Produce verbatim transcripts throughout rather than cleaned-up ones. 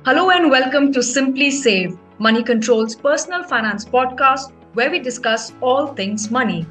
Hello and welcome to Simply Save, Money Control's personal finance podcast where we discuss all things money.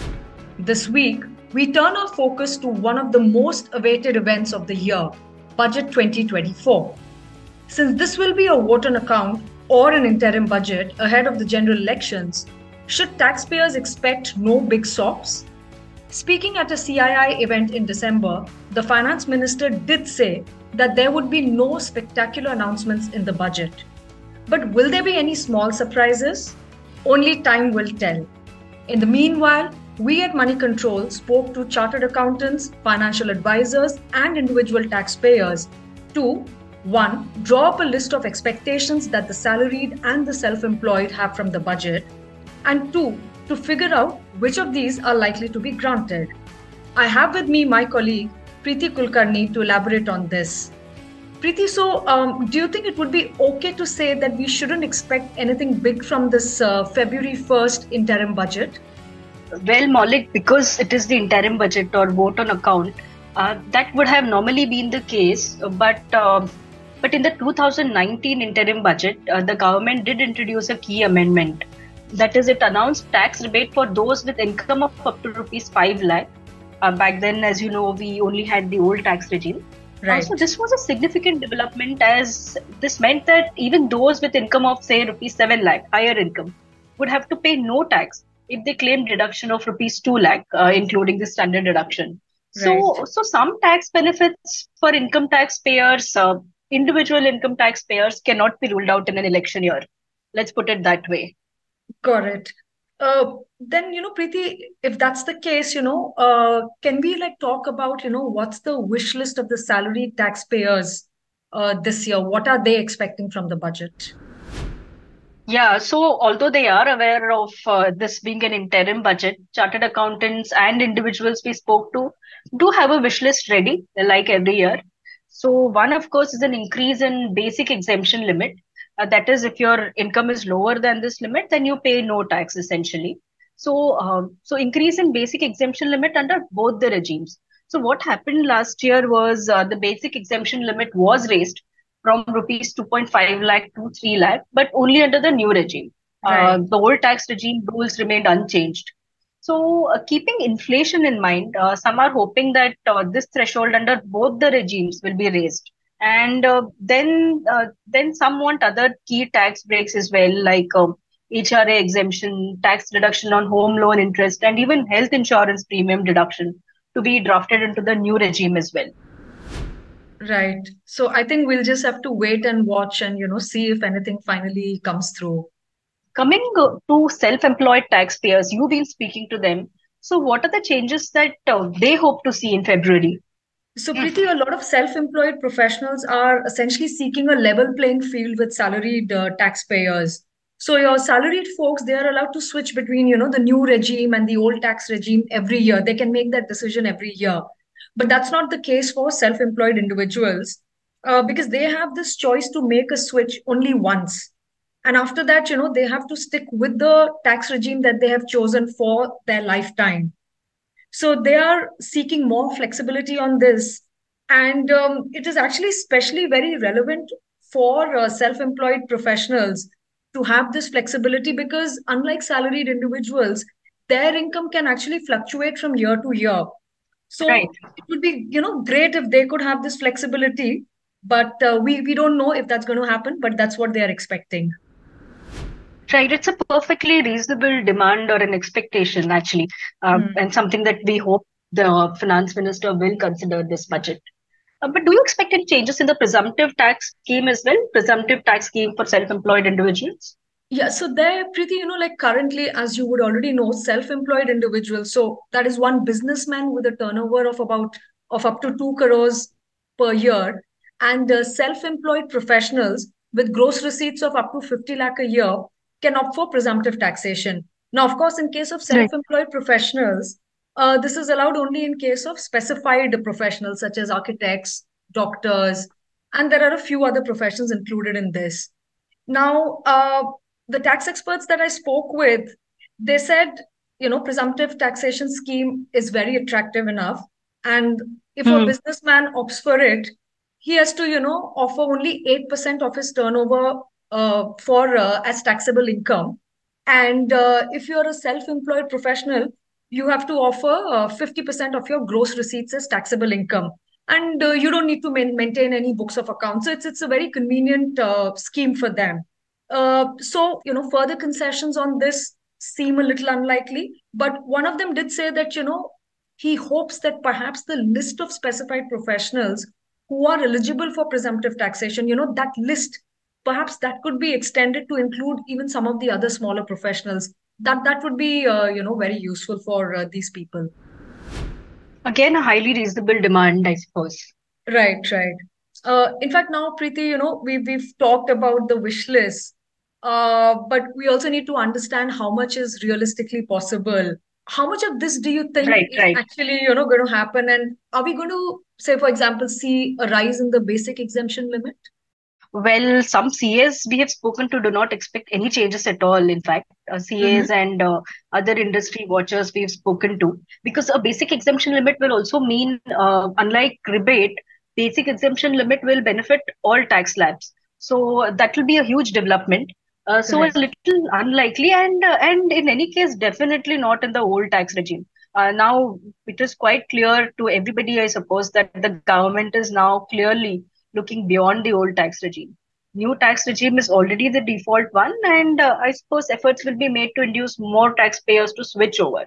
This week, we turn our focus to one of the most awaited events of the year, Budget twenty twenty-four. Since this will be a vote on account or an interim budget ahead of the general elections, should taxpayers expect no big sops? Speaking at a C I I event in December, the finance minister did say that there would be no spectacular announcements in the budget. But will there be any small surprises? Only time will tell. In the meanwhile, we at Money Control spoke to chartered accountants, financial advisors, and individual taxpayers to one, draw up a list of expectations that the salaried and the self employed have from the budget, and two, to figure out which of these are likely to be granted. I have with me my colleague Preeti Kulkarni to elaborate on this. Preeti, so um, do you think it would be okay to say that we shouldn't expect anything big from this uh, February first interim budget? Well, Maulik, because it is the interim budget or vote on account, uh, that would have normally been the case. But uh, but in the two thousand nineteen interim budget, uh, the government did introduce a key amendment. That is, it announced tax rebate for those with income of up to rupees five lakh. Uh, back then, as you know, we only had the old tax regime. Right. Uh, so this was a significant development, as this meant that even those with income of say rupees seven lakh, higher income, would have to pay no tax if they claim deduction of rupees two lakh, uh, including the standard deduction. So, Right. so some tax benefits for income taxpayers, uh, individual income taxpayers, cannot be ruled out in an election year. Let's put it that way. Got it. Uh, then, you know, Preeti, if that's the case, you know, uh, can we like talk about, you know, what's the wish list of the salaried taxpayers uh, this year? What are they expecting from the budget? Yeah, so although they are aware of uh, this being an interim budget, chartered accountants and individuals we spoke to do have a wish list ready, like every year. So one, of course, is an increase in basic exemption limit. Uh, that is, if your income is lower than this limit, then you pay no tax essentially. So, um, so increase in basic exemption limit under both the regimes. So what happened last year was uh, the basic exemption limit was raised from rupees two point five lakh to three lakh, but only under the new regime. Uh, Right. the old tax regime rules remained unchanged. So, uh, keeping inflation in mind, uh, some are hoping that uh, this threshold under both the regimes will be raised. And uh, then, uh, then some want other key tax breaks as well, like um, H R A exemption, tax reduction on home loan interest, and even health insurance premium deduction to be drafted into the new regime as well. Right. So I think we'll just have to wait and watch and, you know, see if anything finally comes through. Coming uh, to self-employed taxpayers, you've been speaking to them. So, what are the changes that uh, they hope to see in February? So, Preeti, a lot of self-employed professionals are essentially seeking a level playing field with salaried uh, taxpayers. So, your salaried folks, they are allowed to switch between, you know, the new regime and the old tax regime every year. They can make that decision every year. But that's not the case for self-employed individuals uh, because they have this choice to make a switch only once. And after that, you know, they have to stick with the tax regime that they have chosen for their lifetime. So they are seeking more flexibility on this. And um, it is actually especially very relevant for uh, self employed professionals to have this flexibility because, unlike salaried individuals, their income can actually fluctuate from year to year. Right. So it would be, you know, great if they could have this flexibility. But uh, we, we don't know if that's going to happen, but that's what they are expecting. Right. It's a perfectly reasonable demand or an expectation, actually, um, Hmm. and something that we hope the finance minister will consider this budget. Uh, but do you expect any changes in the presumptive tax scheme as well? Presumptive tax scheme for self-employed individuals? Yeah, so they're pretty, you know, like currently, as you would already know, self-employed individuals. So that is one businessman with a turnover of about of up to two crores per year, and uh, self-employed professionals with gross receipts of up to fifty lakh a year can opt for presumptive taxation. Now, of course, in case of Right. self-employed professionals, uh, this is allowed only in case of specified professionals such as architects, doctors, and there are a few other professions included in this. Now, uh, the tax experts that I spoke with, they said, you know, presumptive taxation scheme is very attractive enough. And if a Hmm. businessman opts for it, he has to, you know, offer only eight percent of his turnover uh, for uh, as taxable income. And uh, if you're a self-employed professional, you have to offer uh, fifty percent of your gross receipts as taxable income. And uh, you don't need to main, maintain any books of accounts. So it's, it's a very convenient uh, scheme for them. Uh, so, you know, further concessions on this seem a little unlikely. But one of them did say that, you know, he hopes that perhaps the list of specified professionals who are eligible for presumptive taxation, you know, that list, perhaps that could be extended to include even some of the other smaller professionals. That that would be, uh, you know, very useful for uh, these people. Again, a highly reasonable demand, I suppose. Right, right. Uh, in fact, now, Preeti, you know, we, we've talked about the wish list, uh, but we also need to understand how much is realistically possible. How much of this do you think Right, is right. actually, you know, going to happen? And are we going to, say, for example, see a rise in the basic exemption limit? Well, some C As we have spoken to do not expect any changes at all. In fact, uh, C As Mm-hmm. and uh, other industry watchers we've spoken to, because a basic exemption limit will also mean, uh, unlike rebate, basic exemption limit will benefit all tax slabs. So that will be a huge development. Uh, so a Correct. little unlikely, and uh, and in any case, definitely not in the old tax regime. Uh, now it is quite clear to everybody, I suppose, that the government is now clearly looking beyond the old tax regime. New tax regime is already the default one, and uh, I suppose efforts will be made to induce more taxpayers to switch over.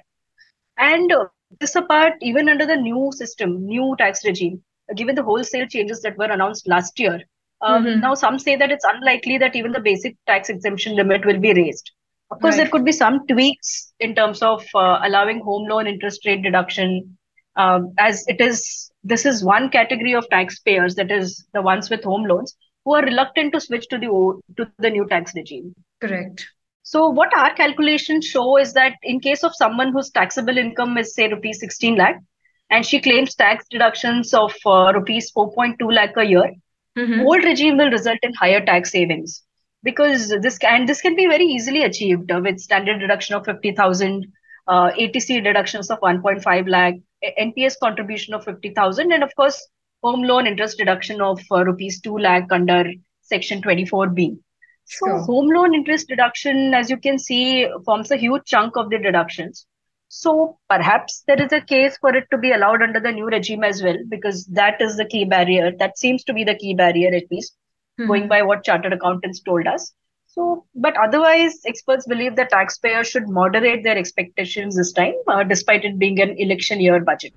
And uh, this apart, even under the new system, new tax regime, uh, given the wholesale changes that were announced last year, um, Mm-hmm. now some say that it's unlikely that even the basic tax exemption limit will be raised. Of course, there Right. could be some tweaks in terms of uh, allowing home loan interest rate deduction, um, as it is. This is one category of taxpayers, that is the ones with home loans, who are reluctant to switch to the o- to the new tax regime. Correct. So what our calculations show is that in case of someone whose taxable income is say rupees sixteen lakh, and she claims tax deductions of uh, rupees four point two lakh a year, Mm-hmm. old regime will result in higher tax savings, because this can this can be very easily achieved uh, with standard deduction of fifty thousand, uh, A T C deductions of one point five lakh, N P S contribution of fifty thousand, and of course home loan interest deduction of uh, rupees two lakh under section twenty-four B. So Sure. home loan interest deduction, as you can see, forms a huge chunk of the deductions. So perhaps there is a case for it to be allowed under the new regime as well, because that is the key barrier. That seems to be the key barrier, at least going Mm-hmm. by what chartered accountants told us. So, but otherwise, experts believe that taxpayers should moderate their expectations this time, uh, despite it being an election year budget.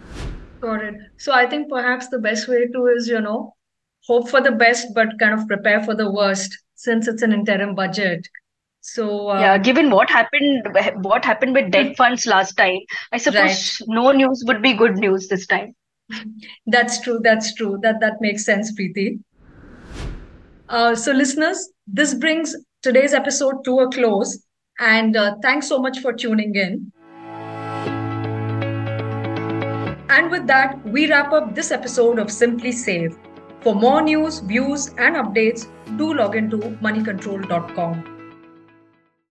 Got it. So I think perhaps the best way to is, you know, hope for the best, but kind of prepare for the worst since it's an interim budget. So, Yeah, um, given what happened, what happened with debt funds last time, I right. suppose no news would be good news this time. That's true. That's true. That that makes sense, Preeti. Uh, so, listeners, this brings today's episode to a close. And uh, thanks so much for tuning in. And with that, we wrap up this episode of Simply Save. For more news, views, and updates, do log into money control dot com.